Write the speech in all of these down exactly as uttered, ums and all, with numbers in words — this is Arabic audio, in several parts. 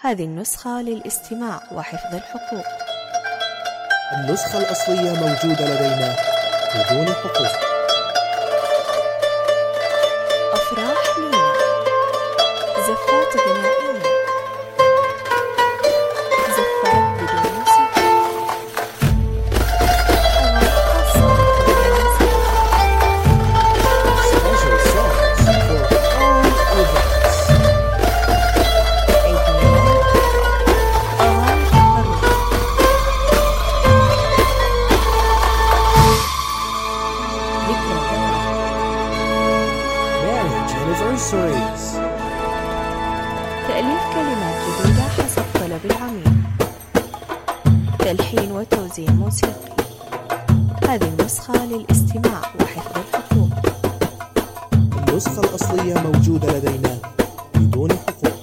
هذه النسخة للاستماع وحفظ الحقوق. النسخة الأصلية موجودة لدينا بدون حقوق. أفراح لينا، زفات غنائية، زفات بدون موسيقى، أغاني خاصة بالمناسبة. Special songs for all events. عيد ميلاد، أغاني تخرج، ذكرى دار، Marriage anniversaries. تأليف كلمات جديدة حسب طلب العميل، تلحين وتوزيع موسيقي. هذه النسخة للاستماع وحفظ الحقوق. النسخة الأصلية موجودة لدينا بدون حقوق.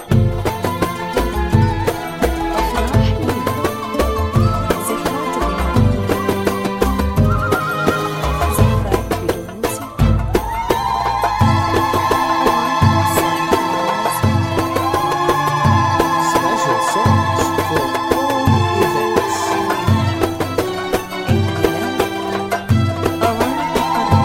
أفراح لينا، زفات غنائية، زفات بدون موسيقى، أغاني خاصة بالمناسبة. Special songs for all events. عيد ميلاد، أغاني تخرج،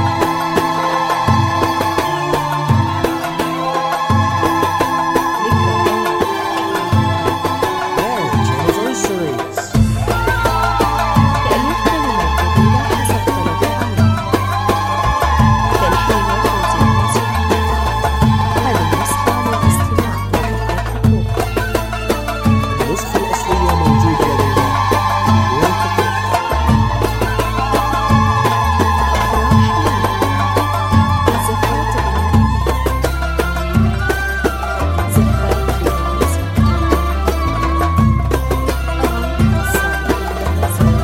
ذكرى دار، Marriage anniversaries. تأليف كلمات جديدة حسب طلب العميل، تلحين وتوزيع موسيقي. هذه النسخة للاستماع وحفظ الحقوق. النسخة الأصلية موجودة لدينا بدون حقوق. أفراح لينا، زفات غنائية، زفات بدون موسيقى، أغاني خاصة بالمناسبة.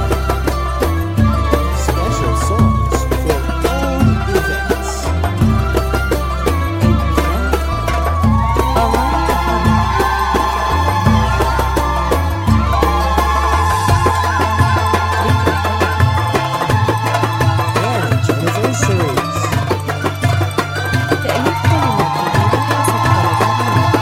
Special songs for all events. عيد ميلاد، أغاني تخرج، ذكرى دار، Marriage anniversaries. تأليف كلمات جديدة حسب طلب العميل،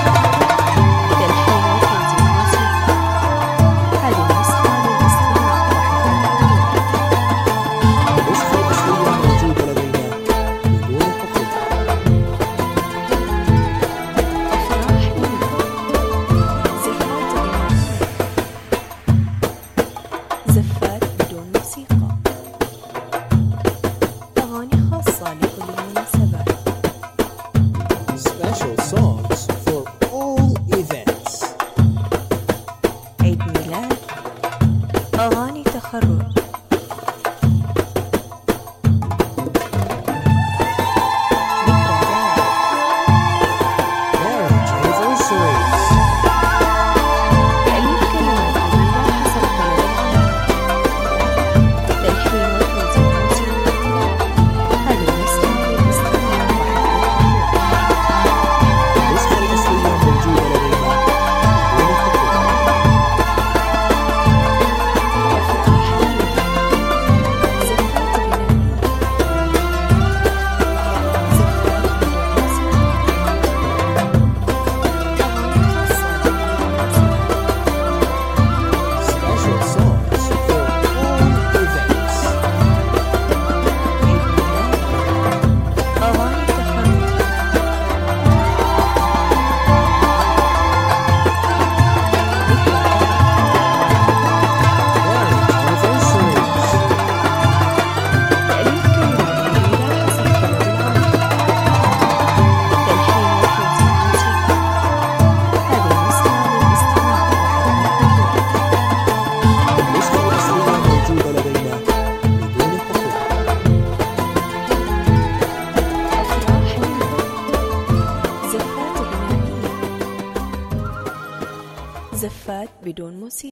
تلحين وتوزيع موسيقى. هذه النسخة للاستماع وحفظ الحقوق. النسخة الأصلية موجودة لدينا بدون حقوق. أفراح لينا، زفات غنائية، زفات بدون موسيقى، أغاني خاصة لكل المناسبات. Special songs for all events. عيد ميلاد، أغاني تخرج، ذكرى دار، Marriage anniversaries. تأليف كلمات جديدة حسب طلب العميل، تلحين وتوزيع موسيقى. هذه النسخة للاستماع وحفظ الحقوق. النسخة الأصلية موجودة لدينا بدون حقوق. أفراح لينا، زفات غنائية، زفات بدون موسيقى، أغاني خاصة بالمناسبة. Special songs for all events. عيد ميلاد، أغاني تخرج، ذكرى دار، Marriage anniversaries. تأليف كلمات جديدة حسب طلب العميل، تلحين وتوزيع موسيقى. هذه النسخة للاستماع وحفظ الحقوق. النسخة الأصلية موجودة لدينا بدون حقوق. أفراح لينا، زفات غنائية، زفات بدون موسيقى.